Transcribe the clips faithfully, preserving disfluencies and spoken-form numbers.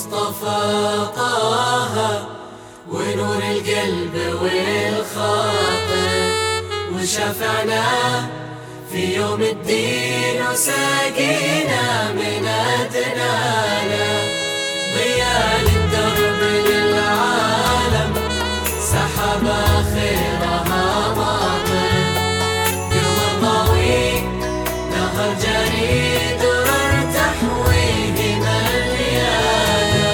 المصطفى طه ونور القلب والخاطر، وشفعنا في يوم الدين وساقينا من أدنانا، ضياء للدرب للعالم سحب خيرها ماطر، قمر ضوي نهر جري درر تحويه مليانة،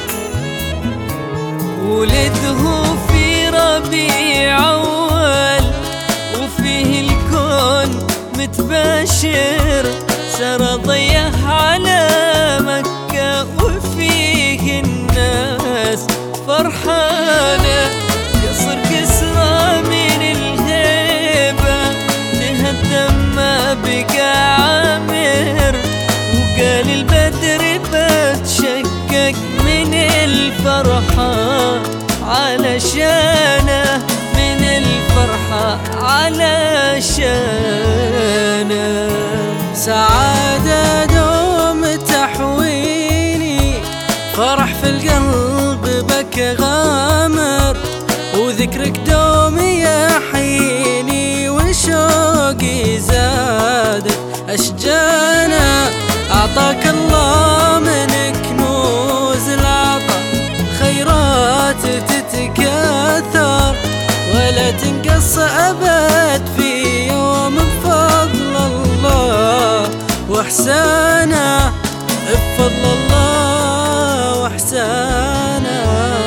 ولده في ربيع أول وفيه الكون متبشر، سرى ضيه على مكة وفيه الناس فرحانة، قصر كسرى من الهيبة تهدم ما بقى عامر، وقال البدر بتشكك من الفرحة علشانه، من الفرحة علشانه. سعادة دوم تحويني، فرح في القلب بك غامر، وذكرك دوم يحييني، وشوقي زادت أشجانا، أعطاك الله من كنوز العطا خيرات تتكاثر، ولا تنقص أبد في يوم بفضل الله وإحسانه، بفضل الله وإحسانه.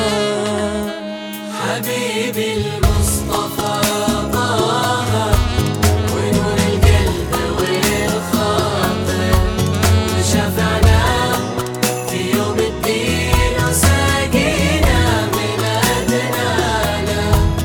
حبيبي المصطفى طه ونور القلب والخاطر، وشفعنا في يوم الدين وساقينا من أدنانا.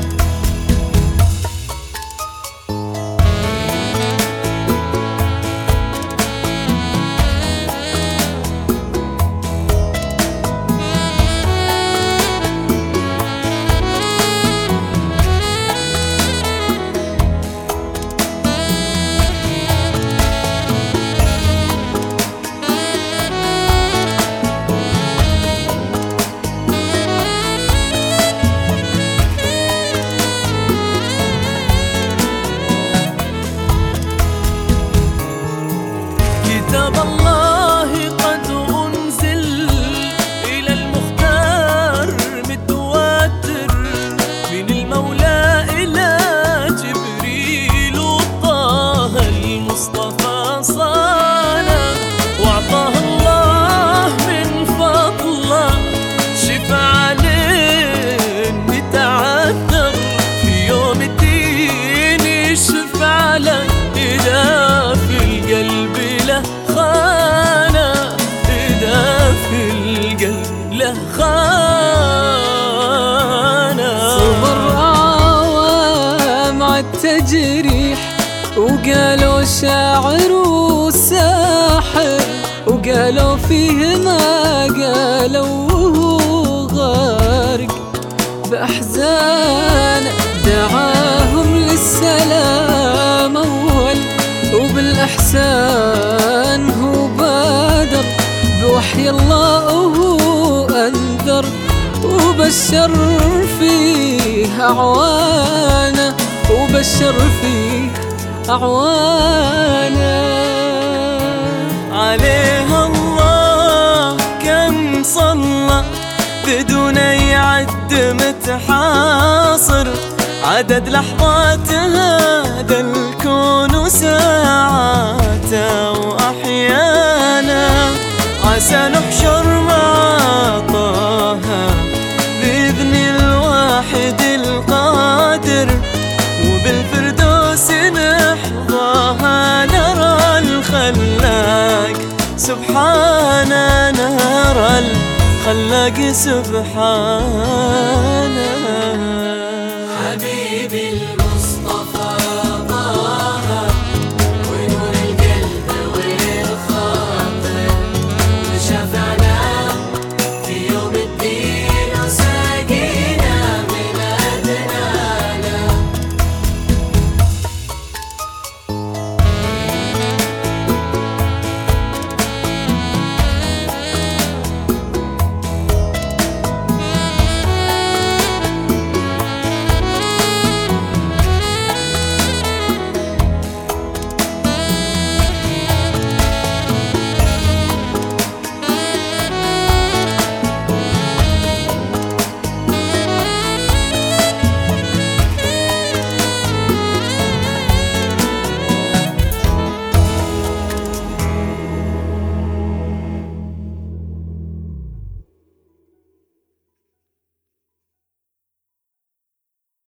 كتاب الله قد أنزل إلى المختار متواتر، من المولى إلى جبريل طه المصطفى صانه، وأعطاه الله من فضله شفاعة للمتعذر، في يوم الدين يشفع له إذا في القلب له خانة، إذا في القلب له خانة. صبر عوام عالتجريح، وقالوا شاعر وساحر، وقالوا فيه ما قالوا وهو غارق بأحزانه، دعاهم للسلام أول وبالإحسان هو بادر، بوحي الله وهو أنذر، وبشر فيه أعوانه، وبشر فيه أعوانه. عليه الله كم صلى بدون يعد متحاصر، عدد لحظات هذا الكون وساعاته وأحيانا، عسى نحشر مع طه بإذن الواحد القادر، وبالفردوس نحظاها، نرى الخلاق سبحانه، نرى الخلاق سبحانه.